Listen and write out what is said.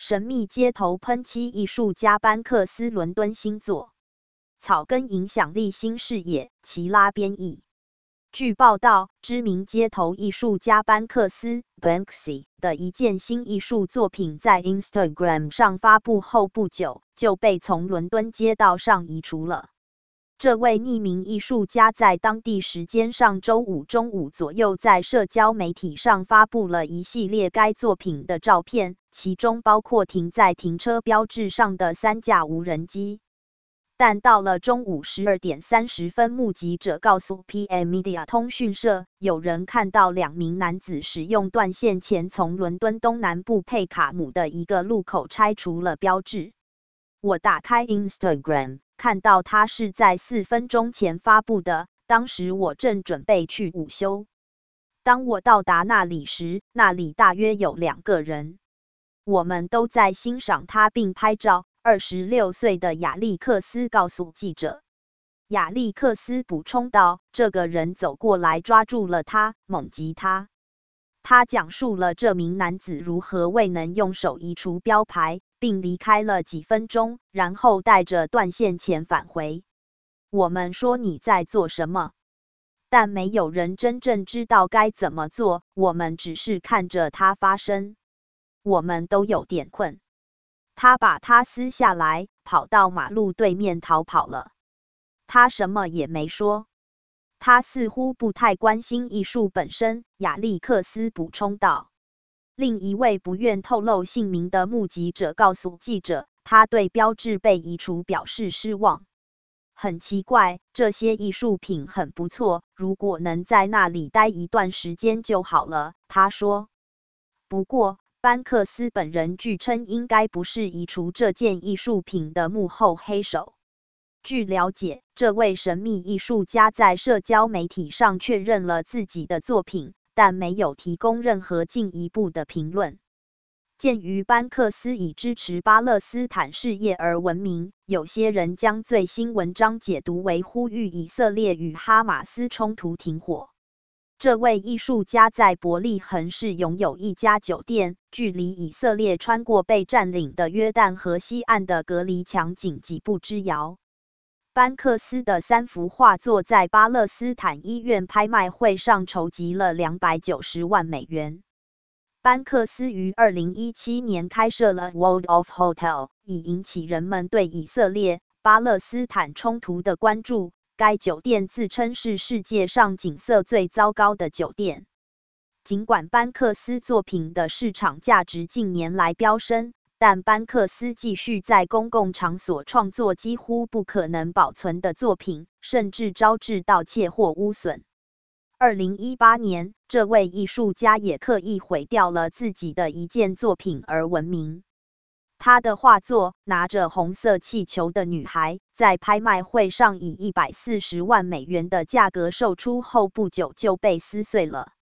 神秘街头喷漆艺术家班克斯伦敦新作。草根影响力新视野，齐拉编译。据报道，知名街头艺术家班克斯 （Banksy） 的一件新艺术作品在 Instagram 上发布后不久，就被从伦敦街道上移除了。这位匿名艺术家在当地时间上周五中午左右在社交媒体上发布了一系列该作品的照片，其中包括停在停车标志上的3架无人机。但到了中午12点30分，目击者告诉 PM Media 通讯社，有人看到2名男子使用断线钳从伦敦东南部佩卡姆的一个路口拆除了标志。我打开 Instagram， 看到它是在4分钟前发布的，当时我正准备去午休。当我到达那里时，那里大约有2个人，我们都在欣赏它并拍照。26岁的亚历克斯告诉记者。亚历克斯补充道，这个人走过来抓住了他，猛击他。他讲述了这名男子如何未能用手移除标牌，并离开了几分钟，然后带着断线钳返回。我们说你在做什么？但没有人真正知道该怎么做，我们只是看着它发生。我们都有点困。他把它撕下来，跑到马路对面逃跑了。他什么也没说。他似乎不太关心艺术本身，亚历克斯补充道。另一位不愿透露姓名的目击者告诉记者，他对标志被移除表示失望。很奇怪，这些艺术品很不错，如果能在那里待一段时间就好了，他说。不过，班克斯本人据称应该不是移除这件艺术品的幕后黑手。据了解，这位神秘艺术家在社交媒体上确认了自己的作品，但没有提供任何进一步的评论。鉴于班克斯以支持巴勒斯坦事业而闻名，有些人将最新文章解读为呼吁以色列与哈马斯冲突停火。这位艺术家在伯利恒市拥有一家酒店，距离以色列穿过被占领的约旦河西岸的隔离墙仅几步之遥。班克斯的3幅画作在巴勒斯坦医院拍卖会上筹集了290万美元。班克斯于2017年开设了 World of Hotel， 以引起人们对以色列、巴勒斯坦冲突的关注。该酒店自称是世界上景色最糟糕的酒店。尽管班克斯作品的市场价值近年来飙升，但班克斯继续在公共场所创作几乎不可能保存的作品，甚至招致盗窃或污损。2018年，这位艺术家也刻意毁掉了自己的一件作品而闻名。他的画作《拿着红色气球的女孩》在拍卖会上以140万美元的价格售出后不久就被撕碎了。